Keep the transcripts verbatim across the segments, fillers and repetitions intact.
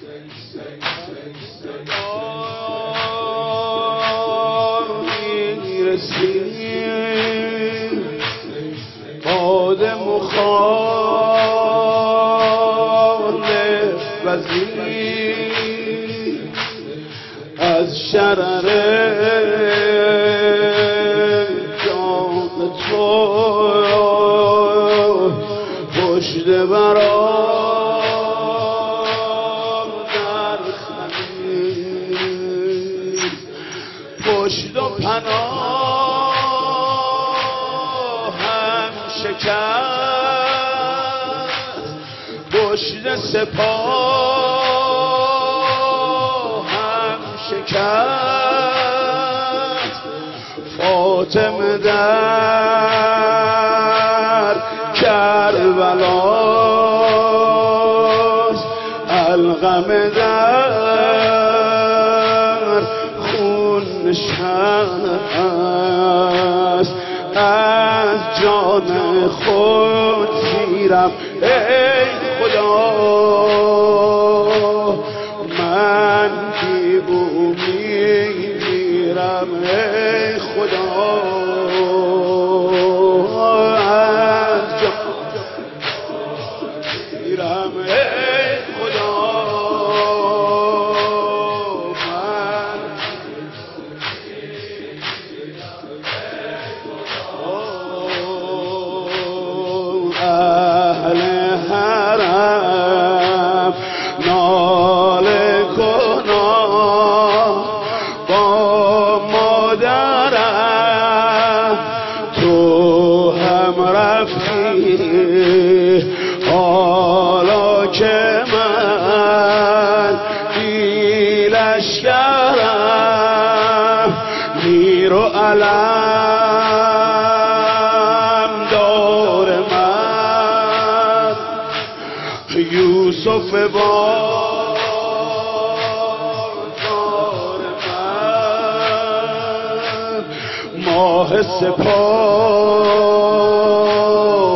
باد مخالف وزیر از شرر جان تو پشت برام در خمیر پشت و پناهم شکست پشت سپاهم شکست فاطمه در کربلاست القمه در خون نشست از جان خود سیرم ای خدا من بی امید میرم ای خدا از جان سیرم ای خدا اهل حرم ناله کنم با مادرم تو هم رفتی حالا که من بی لشکرم میر و علم دار من یوسف بازار من ماه سپاه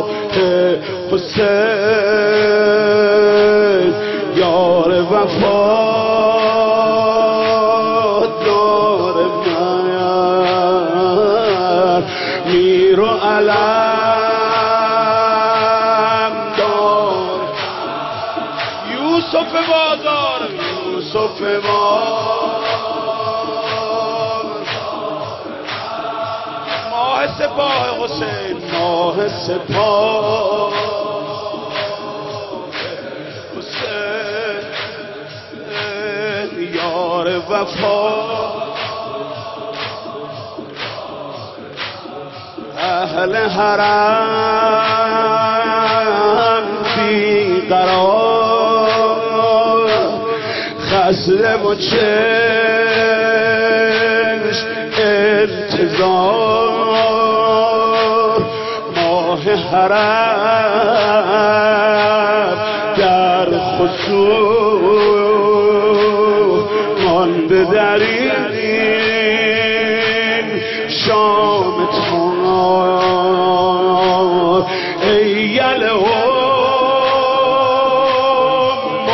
حسین یار وفادار من میر و علم دار یوسف بازار یوسف بازار ماه سپاه حسین ماه سپاه حسین یار وفا اهل حرم بیقرار خسته و چشم انتظار ماه حرم در خصوص مانده در این شام تار ای یله ام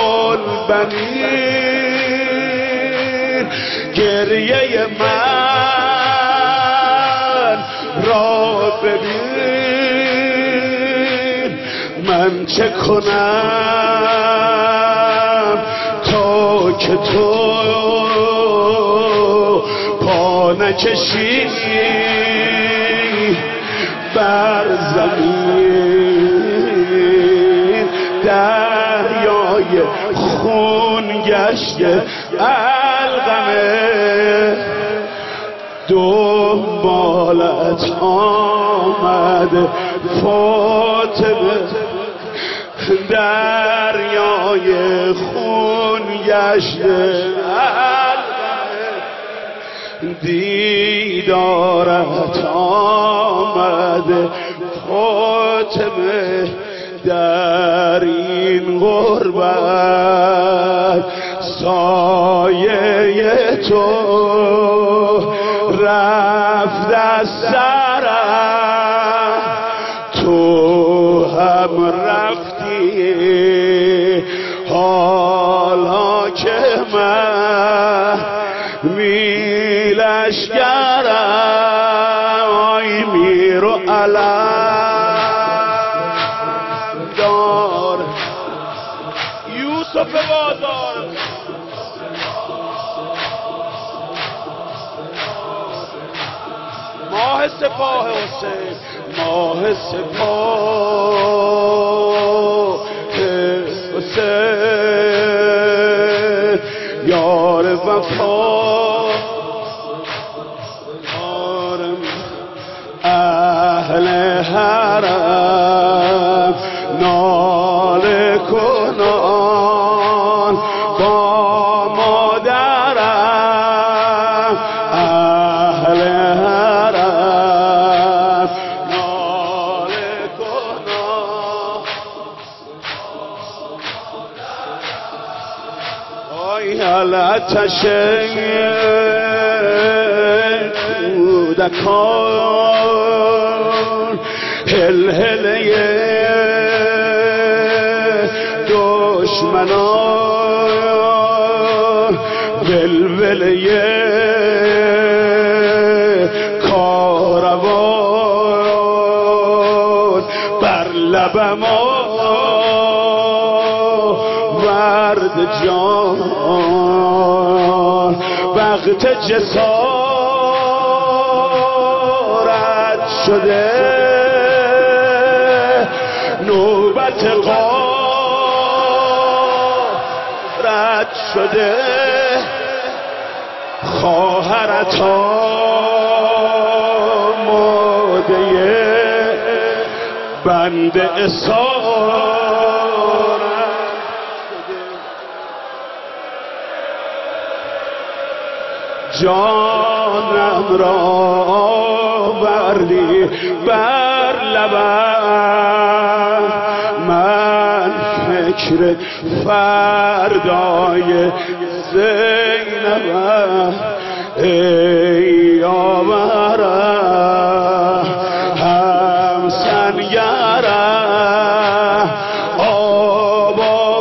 البنین گریه من را ببین من چه کنم تا که تو پا نکشی بر زمین دریای خون گشته القمه دنبالت آمده فاطمه دریای خون گشته دیدارت آمده فاطمه در این غربت سایه تو رفت از سرم تو هم رفتی حالا می لشگرم آی میر و علم دار یوسف بازار ماه سپاه حسین ماه سپاه حسین یار وفا یارم اهل حرم ناله کنان با مادرم اهل حرم ناله کنان آی حالتش کودکان هل هله دشمنان ولوله کاروان بر لب ما ورد جان وقت جسارت شده نوبت غارت شده خواهرت آماده بند اسارت جانم را آوردی بر لبم من فکر فردای زینبم ای یاورم هم سنگرم آب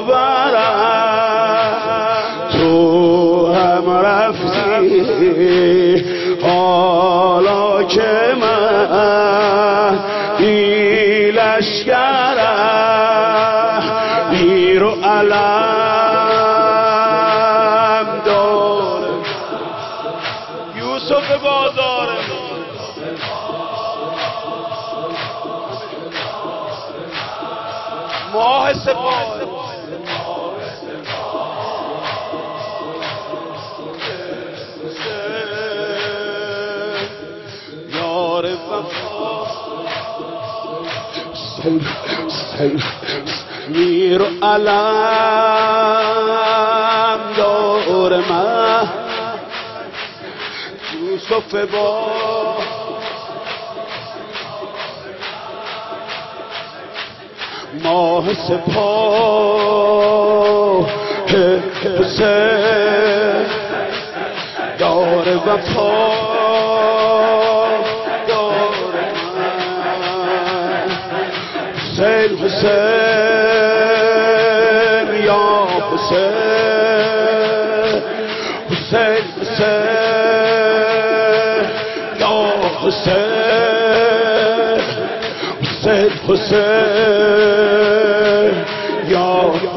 آورم تو هم رفتی حالا که من بی لشگرم میر و علم دارم یوسف بازارم ماه سپاه یار وفا سیل سیل میر و علم دور من یوسف با ماه سپاه حسین یار وفا دور من حسین حسین یا حسین حسین حسین یا حسین حسین حسین یا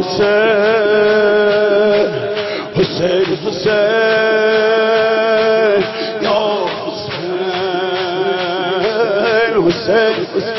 حسین حسین حسین یا حسین حسین حسین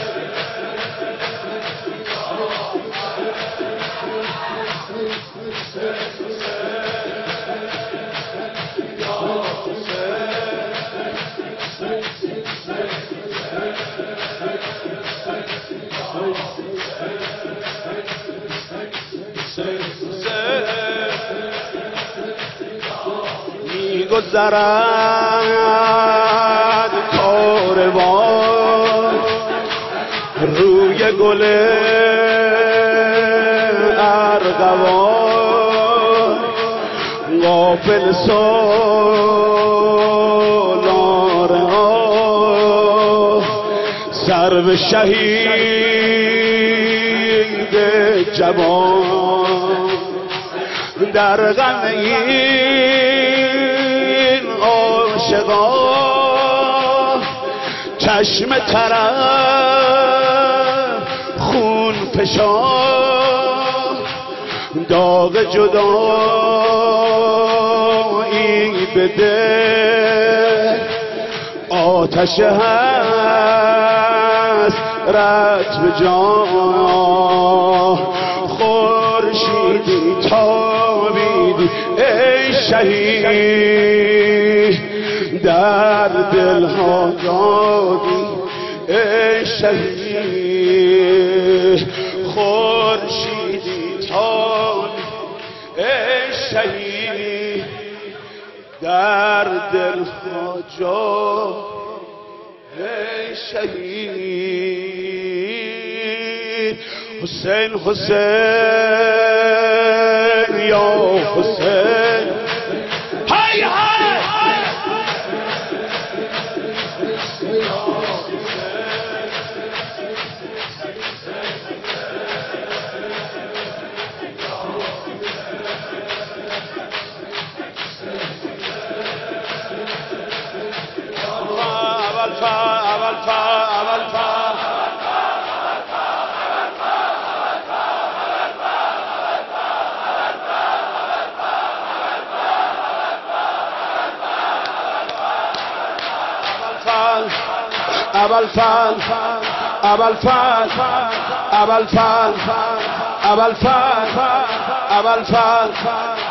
میگذرد کاروان روی گل ارغوان غافل سالار ها سر به شهید جوان در غم این عاشقا چشم طرف خون فشان داغ جدایی بده آتش حسرت به جان خورشیدی تابیدی ای شهید در دلها دادی ای شهید خورشیدی تابیدی ای شهید در دلها جا ای شهید حسین حسین یا حسین های های اول فال اول فال اول فال اول فال اول فال